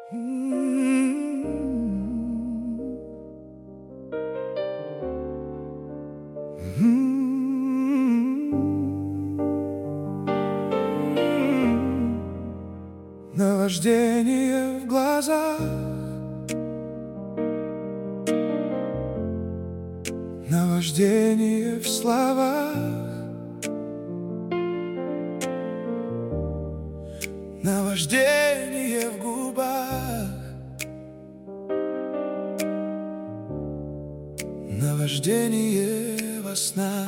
Наваждение в глазах, наваждение в словах, наваждение в губах, наваждение во снах.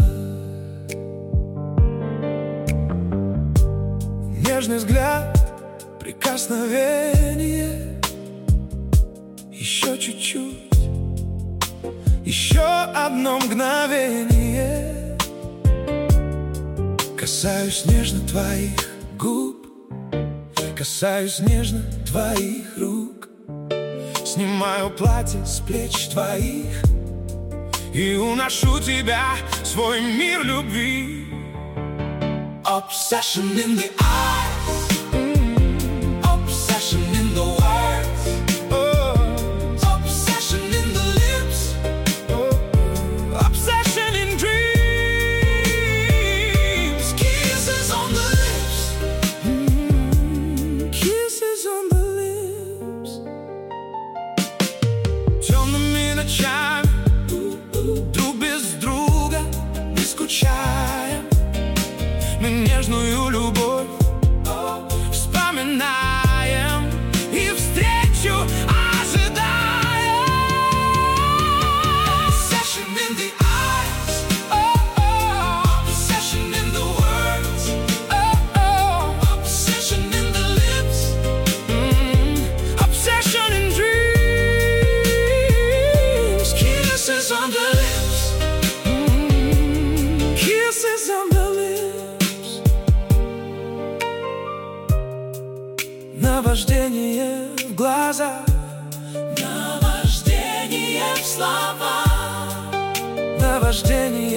Нежный взгляд, прикосновение, еще чуть-чуть, еще одно мгновение. Касаюсь нежно твоих губ, касаюсь нежно твоих рук, снимаю платье с плеч твоих и уношу тебя в свой мир любви. Obsession in the eyes, obsession in the words, obsession in the lips, obsession in dreams. Kisses on the lips, kisses on the lips. Темными ночами друг без друга не скучаем, мы нежную любовь вспоминаем и встречу ожидаем. Obsession in the eyes, obsession in the words, obsession in the lips, obsession in dreams. Kisses on the lips, kisses on the lips. Наваждение в глазах, наваждение в словах, наваждение